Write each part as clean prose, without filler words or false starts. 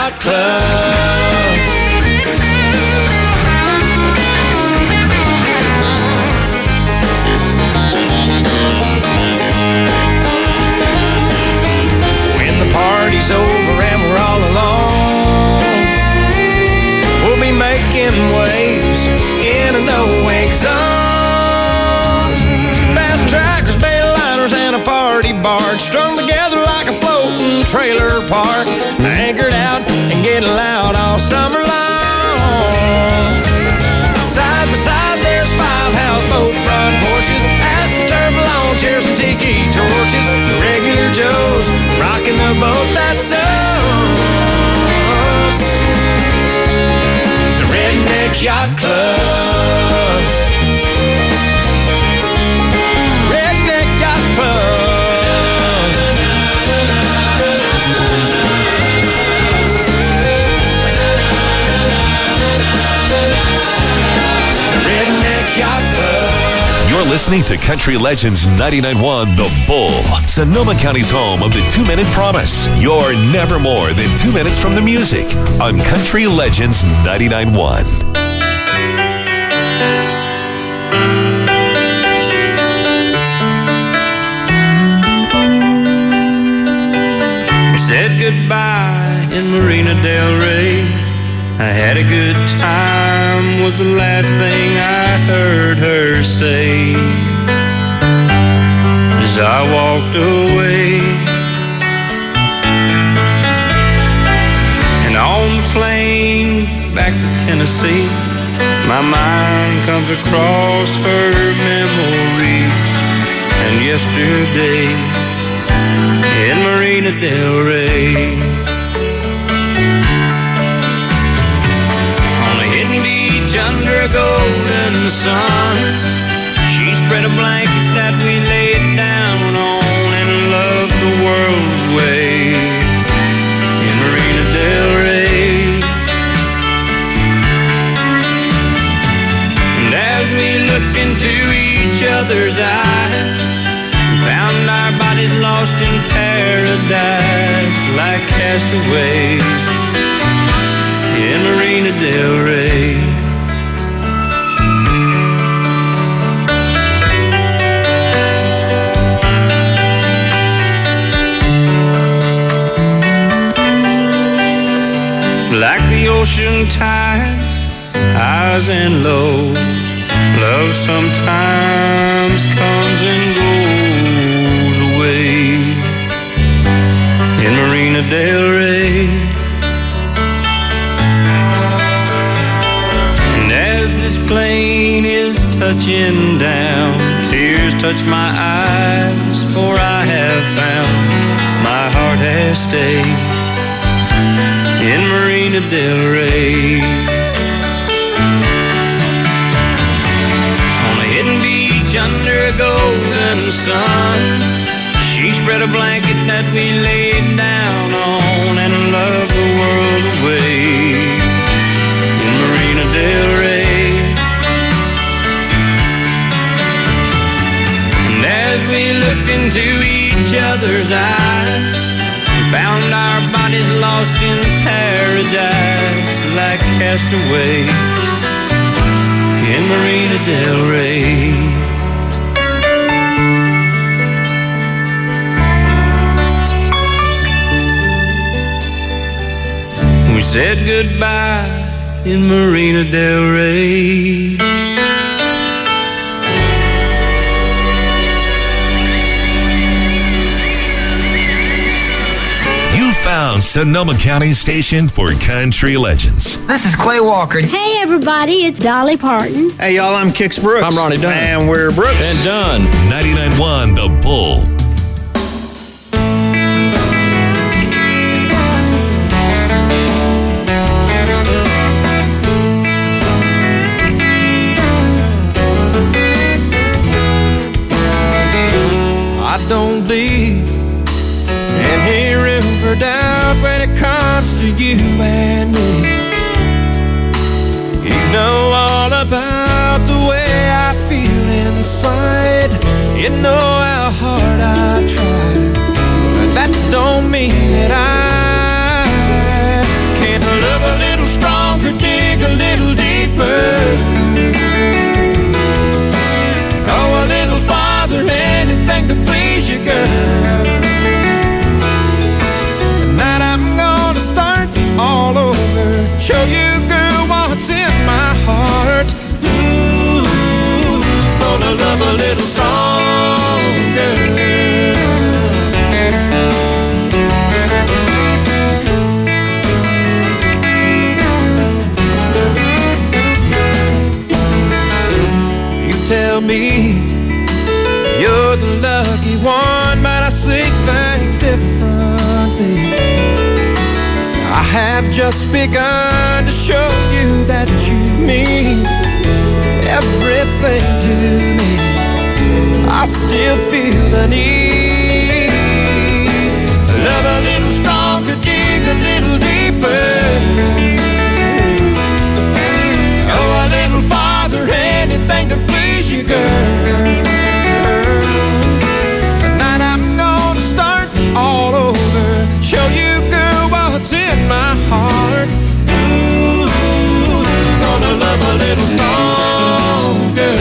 Yacht Club. When the party's over and we're all alone, we'll be making waves in a no-wake zone. Fast trackers, baitliners, and a party barge strung together like a floating trailer park, anchored out and getting loud all summer long. Side by side there's 5 houseboat front porches, astroturf lawn chairs and tiki torches. The regular Joes rocking the boat that's us, the Redneck Yacht Club. Redneck Yacht Club. You're listening to Country Legends 99.1 The Bull, Sonoma County's home of the 2-Minute Promise. You're never more than 2 minutes from the music on Country Legends 99.1. We said goodbye in Marina Del Rey. I had a good time was the last thing I heard her say as I walked away. And on the plane back to Tennessee, my mind comes across her memory and yesterday in Marina Del Rey. Under a golden sun, she spread a blanket that we laid down on and loved the world's way in Marina Del Rey. And as we looked into each other's eyes, we found our bodies lost in paradise like castaways in Marina Del Rey. Like the ocean tides, highs and lows, love sometimes comes and goes away in Marina Del Rey. And as this plane is touching down, tears touch my eyes, for I have found my heart has stayed in Marina Del Rey. On a hidden beach under a golden sun, she spread a blanket that we laid down on and loved the world away in Marina Del Rey. And as we looked into each other's eyes, found our bodies lost in paradise like castaways in Marina Del Rey. We said goodbye in Marina Del Rey. Found Sonoma County's station for Country Legends. This is Clay Walker. Hey, everybody, it's Dolly Parton. Hey, y'all, I'm Kix Brooks. I'm Ronnie Dunn. And we're Brooks. And Dunn. 99.1 The Bull. I don't leave any river doubt when it comes to you and me. You know all about the way I feel inside. You know how hard I try, but that don't mean that I show you, girl, what's in my heart. Ooh, gonna love a little stronger. Tell me you're the lucky one, but I see things differently. I have just begun to show you that you mean everything to me. I still feel the need. Love a little stronger, dig a little deeper. Go a little farther, anything to please you, girl. Tonight I'm gonna start all over, show you, girl, what's in my heart. Ooh, gonna love a little stronger.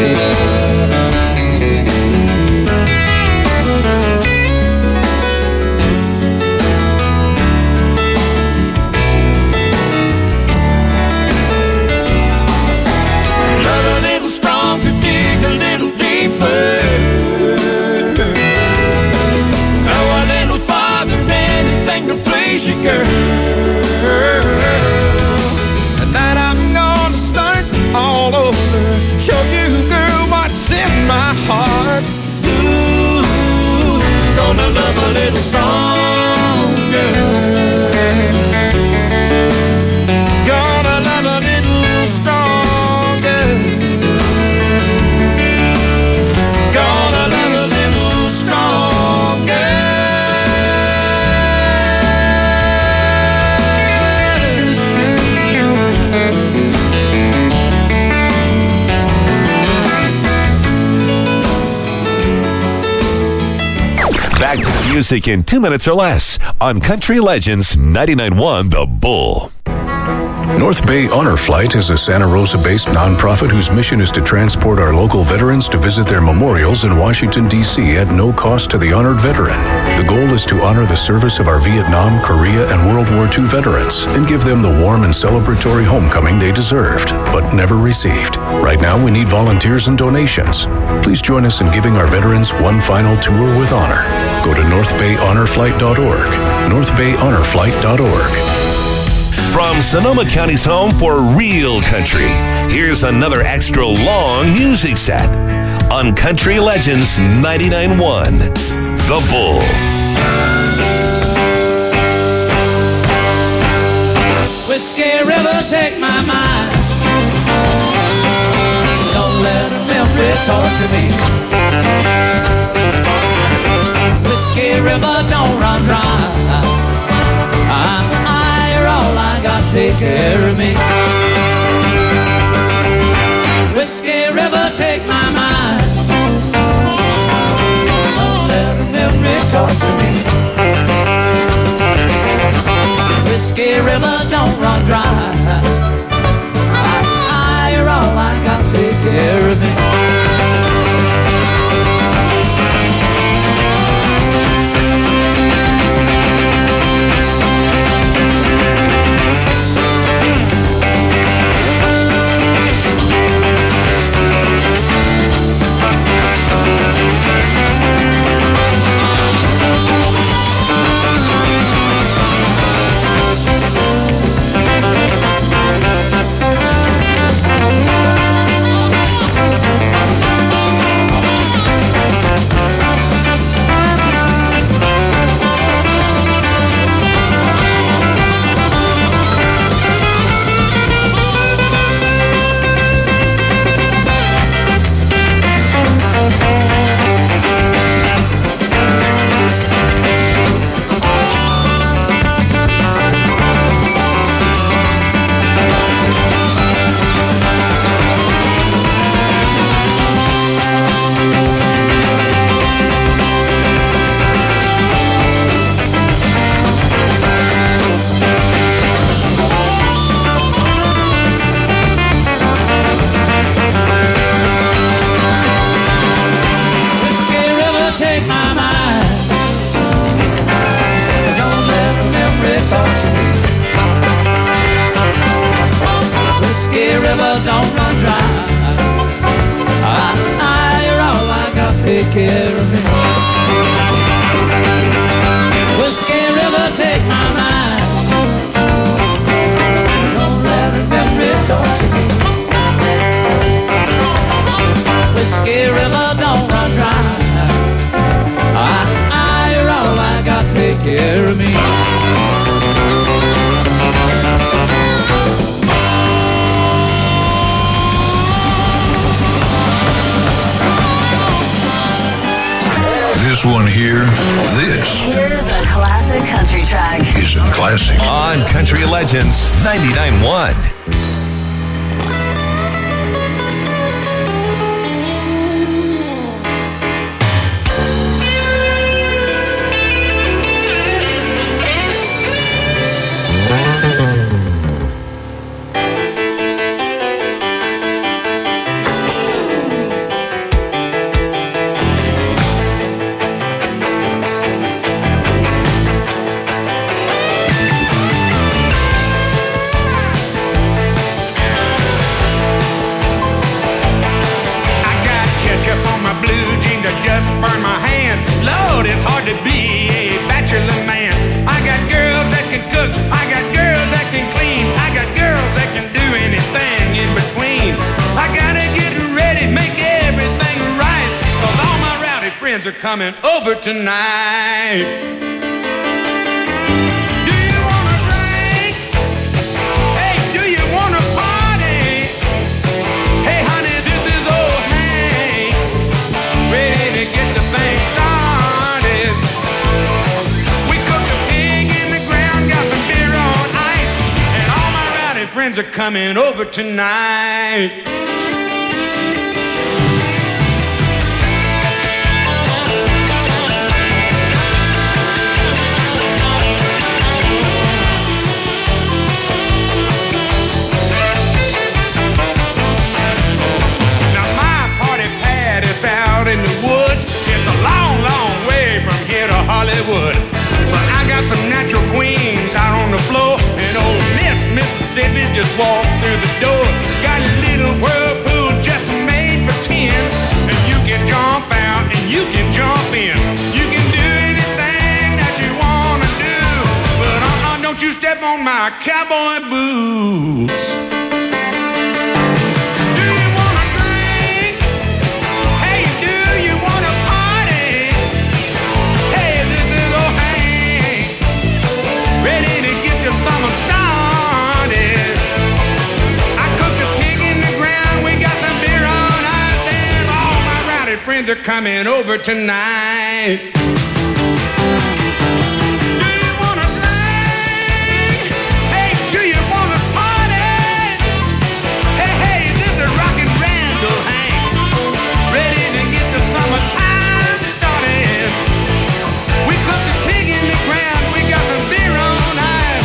Dig a little deeper. Go a little farther, anything to please you, girl. Tonight I'm gonna start all over, show you, girl, what's in my heart. Ooh, gonna love a little stronger. Gonna love a little stronger. Gonna love a little stronger. Back to the music in 2 minutes or less on Country Legends 99.1 The Bull. North Bay Honor Flight is a Santa Rosa-based nonprofit whose mission is to transport our local veterans to visit their memorials in Washington, D.C. at no cost to the honored veteran. The goal is to honor the service of our Vietnam, Korea, and World War II veterans and give them the warm and celebratory homecoming they deserved, but never received. Right now, we need volunteers and donations. Please join us in giving our veterans one final tour with honor. Go to northbayhonorflight.org, northbayhonorflight.org. From Sonoma County's home for real country, here's another extra long music set on Country Legends 99.1 The Bull. Whiskey River, take my mind. Don't let a memory torture me. Whiskey River, don't run dry. All I got, take care of me. Whiskey River, take my mind. Don't let a memory torture me. Whiskey River, don't run dry. You're all I got, take care of me. This one here, Here's a classic country track. is a classic. On Country Legends 99.1. Are coming over tonight. Do you wanna drink? Hey, do you wanna party? Hey, honey, this is old Hank, ready to get the thing started. We cooked a pig in the ground, got some beer on ice, and all my rowdy friends are coming over tonight. Out in the woods, it's a long, long way from here to Hollywood. But I got some natural queens out on the floor, and old Miss Mississippi just walked through the door. Got a little whirlpool just made for 10, and you can jump out and you can jump in. You can do anything that you wanna do, but don't you step on my cowboy boots. Summer started. I cooked a pig in the ground. We got some beer on ice, and all my rowdy friends are coming over tonight. Do you wanna drink? Hey, do you wanna party? Hey, hey, this is Rockin' Randall Hank, ready to get the summertime started. We cooked a pig in the ground. We got some beer on ice.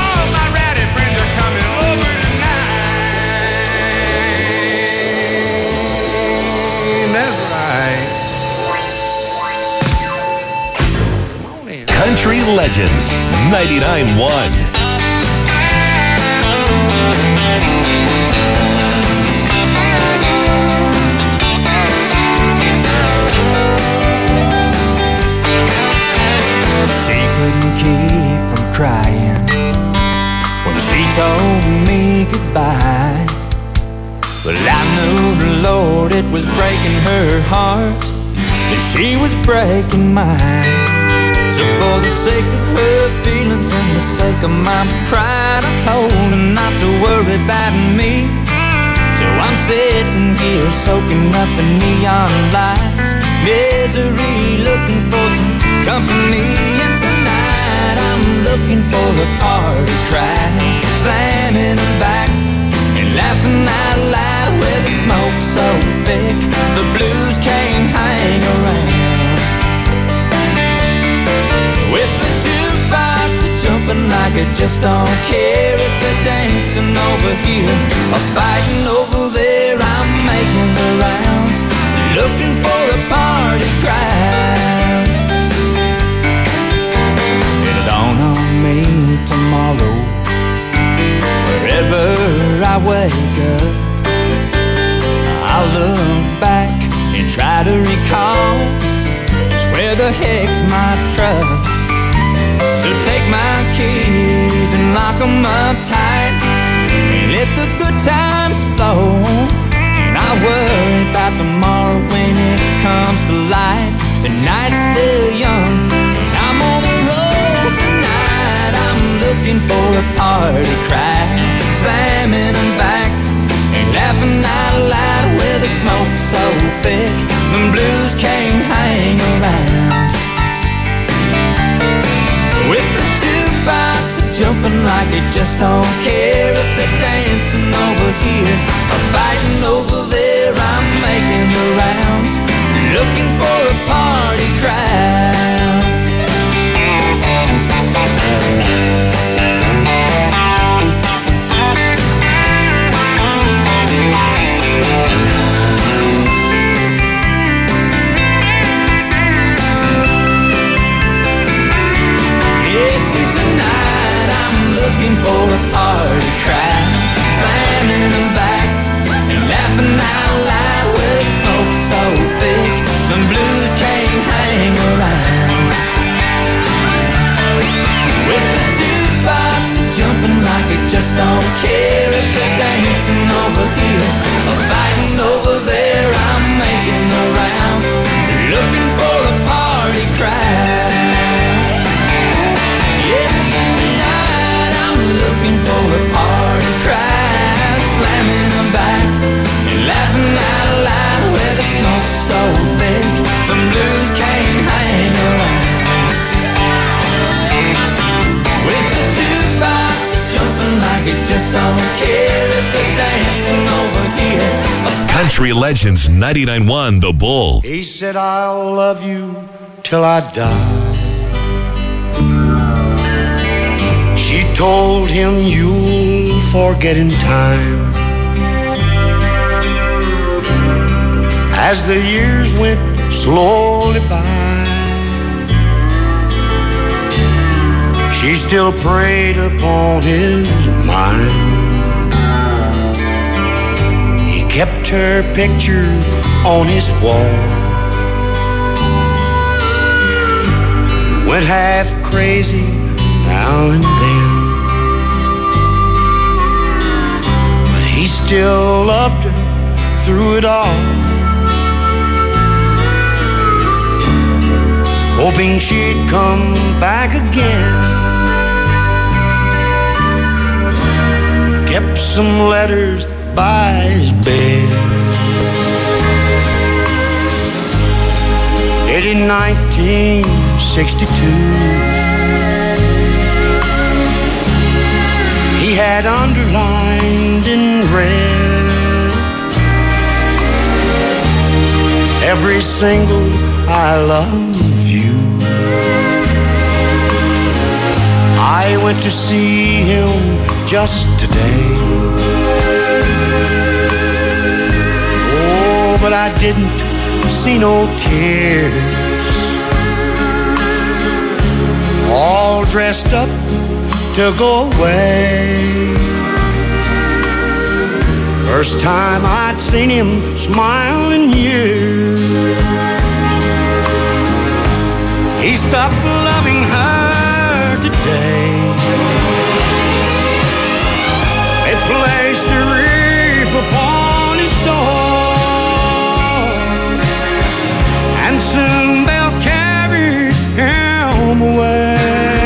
That's right. Come on in. Country Legends 99.1. She couldn't keep from crying when she told me goodbye. Well, I knew the Lord, it was breaking her heart, and she was breaking mine. So for the sake of her feelings and the sake of my pride, I told her not to worry about me. So I'm sitting here soaking up the neon lights, misery, looking for some company. And tonight I'm looking for a party cry, slamming them back and laughing out loud with the smoke so thick the blues can't hang around. With the jukebox jumping like it just don't care if they're dancing over here or fighting over there. I'm making the rounds, looking for a party crowd. It'll dawn on me tomorrow, wherever I wake up, I'll look back and try to recall just where the heck's my truck. So take my keys and lock them up tight and let the good times flow. And I'll worry about tomorrow when it comes to light. The night's still young and I'm on the road tonight. I'm looking for a party crowd, slamming them back and laughing out loud with the smoke so thick the blues can't hang around. jumping like they just don't care. If they're dancing over here or fighting over there, I'm making the rounds, looking for a party crowd. Looking for a party crowd, slamming them back and laughing out loud with smoke so thick the blues can't hang around. With the jukebox jumping like it just don't care. If they're dancing over here or fighting over there, I'm making the rounds, looking for a party crowd. Looking for a party crowd, slamming them back and laughing out loud where the smoke's so thick the blues can't hang around. With the jukebox jumping like it just don't care. If they're dancing over here. Country Legends 99.1 The Bull. He said, I'll love you till I die. She told him, you'll forget in time. As the years went slowly by, she still preyed upon his mind. He kept her picture on his wall, went half crazy now and then, but he still loved her through it all, hoping she'd come back again. Kept some letters by his bed, dated 1962. He had underlined in red every single I love you. I went to see him just today. Oh, but I didn't see no tears. All dressed up to go away. First time I'd seen him smile in years. He stopped loving her today. They placed a wreath upon his door, and soon they'll carry him away.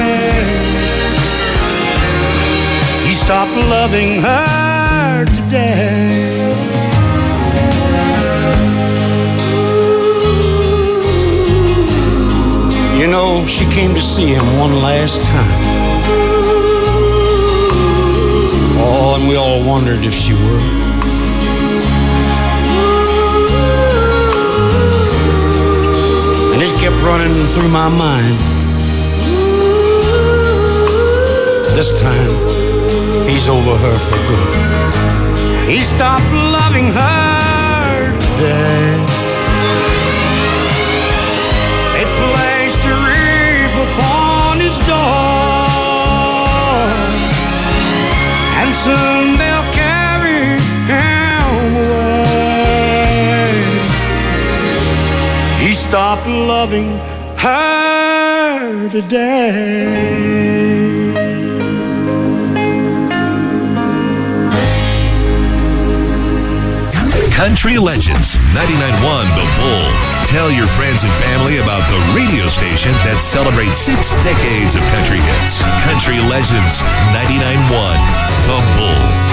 Stop loving her today. You know, she came to see him one last time. Oh, and we all wondered if she would. And it kept running through my mind. This time he's over her for good. He stopped loving her today. They placed a wreath upon his door, and soon they'll carry him away. He stopped loving her today. Country Legends 99.1 The Bull. Tell your friends and family about the radio station that celebrates 6 decades of country hits. Country Legends 99.1 The Bull.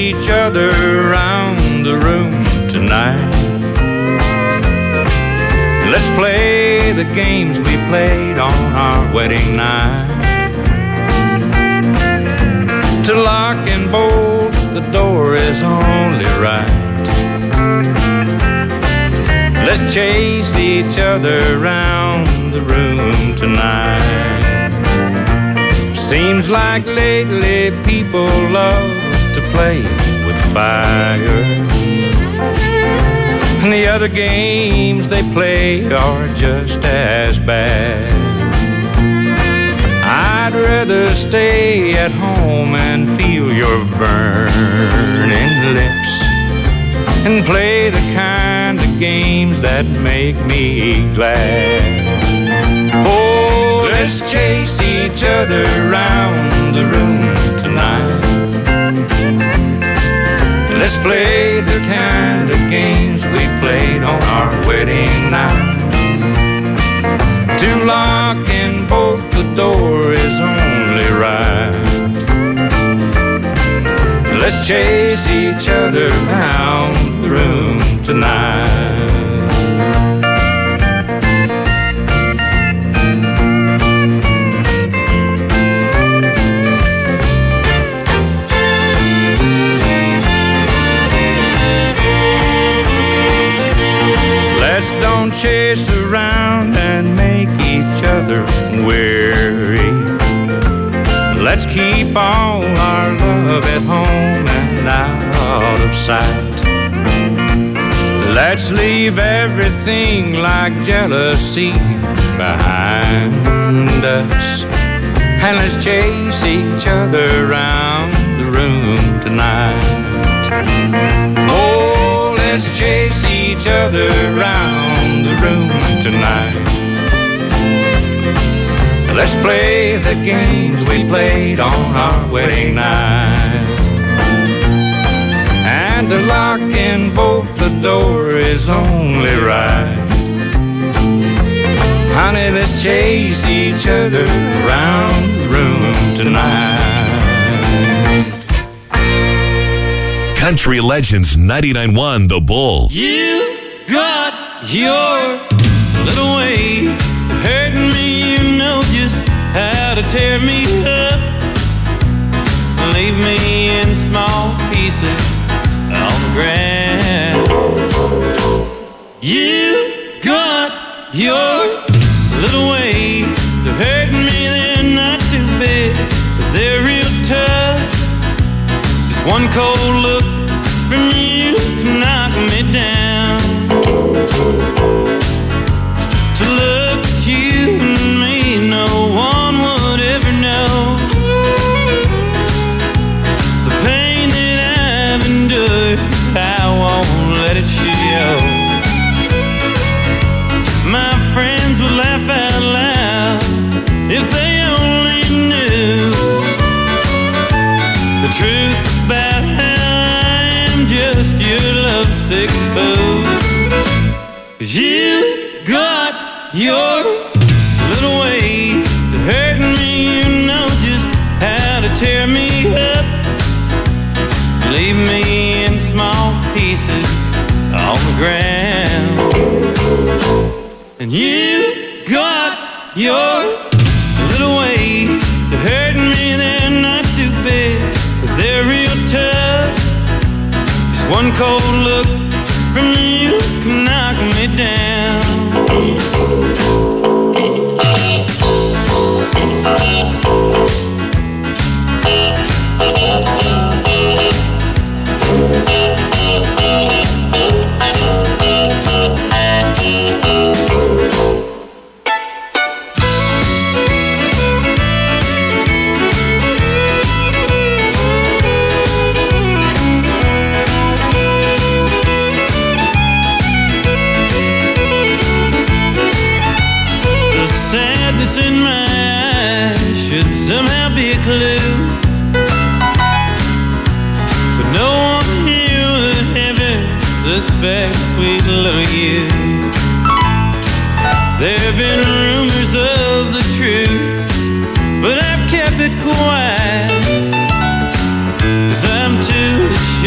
each other around the room tonight. Let's play the games we played on our wedding night. To lock and bolt the door is only right. Let's chase each other around the room tonight. Seems like lately people love to play with fire, and the other games they play are just as bad. I'd rather stay at home and feel your burning lips and play the kind of games that make me glad. Oh, let's chase each other around the room tonight. Let's play the kind of games we played on our wedding night. To lock and bolt the door is only right. Let's chase each other around the room tonight. Let's don't chase around and make each other weary. Let's keep all our love at home and out of sight. Let's leave everything like jealousy behind us, and let's chase each other around the room tonight. Oh, let's chase each other around the room tonight. Let's play the games we played on our wedding night. And to lock and bolt the door is only right. Honey, let's chase each other around the room tonight. Country Legends 99.1 The Bull. You got your little way of hurting me. You know just how to tear me up, leave me in small pieces on the ground. You got your little ways of hurting me. They're not too big, but they're real tough. Just one cold look from you can knock me down. To look at you and me, no one would ever know the pain that I've endured. I won't let it show. My friends would laugh out loud if they only knew the truth about how I am just your lovesick fool. 'Cause you got your little ways of hurting me. You know just how to tear me up, leave me in small pieces on the ground. And you got your little ways of hurting me. They're not too big, but they're real tough. Just one cold look from you can knock me down. In my eyes should somehow be a clue, but no one here would ever suspect sweet little you. There have been rumors of the truth, but I've kept it quiet, 'cause I'm too ashamed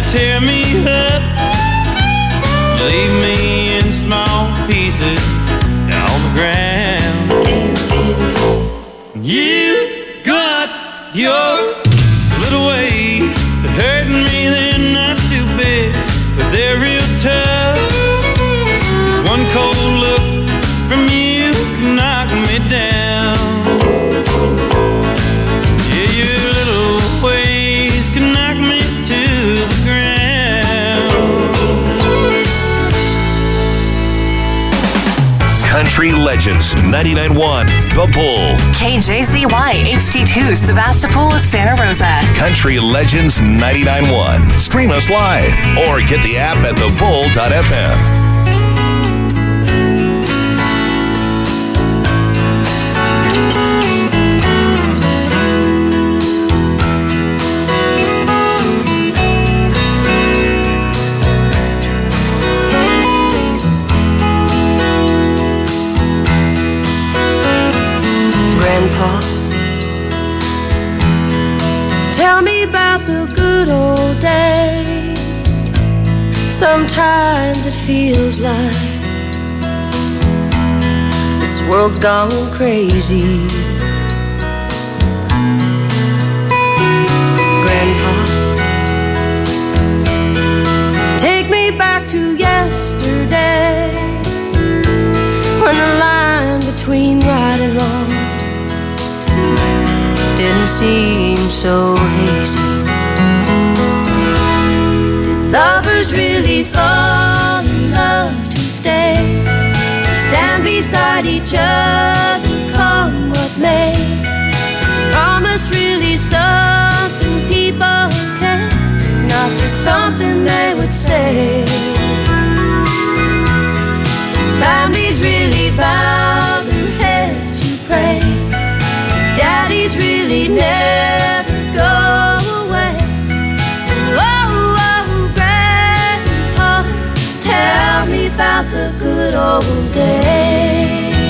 tear me up, leave me in small pieces on the ground. You got your little ways that hurting me, they're not too big, but they're real tough. Just one cold look from you can knock me down. Yeah, your little ways can knock me to the ground. Country Legends 99.1 The Bull. KJZY HD2 Sebastopol, Santa Rosa. Country Legends 99.1. Stream us live or get the app at thebull.fm. Grandpa, tell me about the good old days. Sometimes it feels like this world's gone crazy. Grandpa, take me back to yesterday, when the line between right and wrong didn't seem so hazy. Did lovers really fall in love to stay, stand beside each other, come what may? Is promise really something people can't, not just something they would say? Families really bow their heads to pray, daddies really never go away. Oh, oh, Grandpa, tell me about the good old days.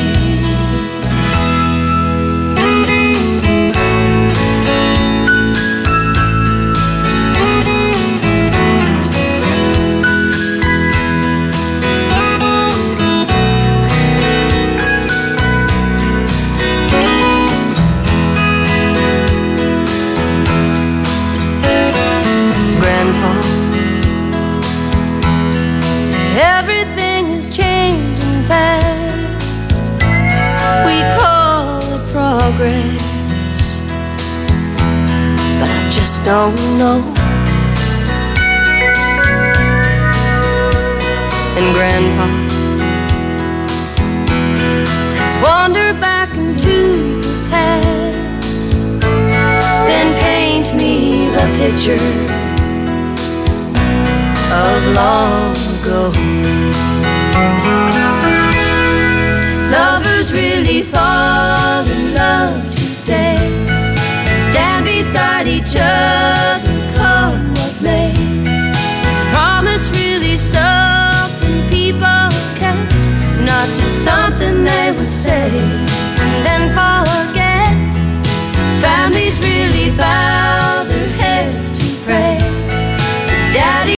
Everything is changing fast. We call it progress, but I just don't know. And Grandpa, let's wander back into the past, then paint me the picture of long ago. Lovers really fall in love to stay, stand beside each other, come what may? Promise really something people can't, not just something they would say?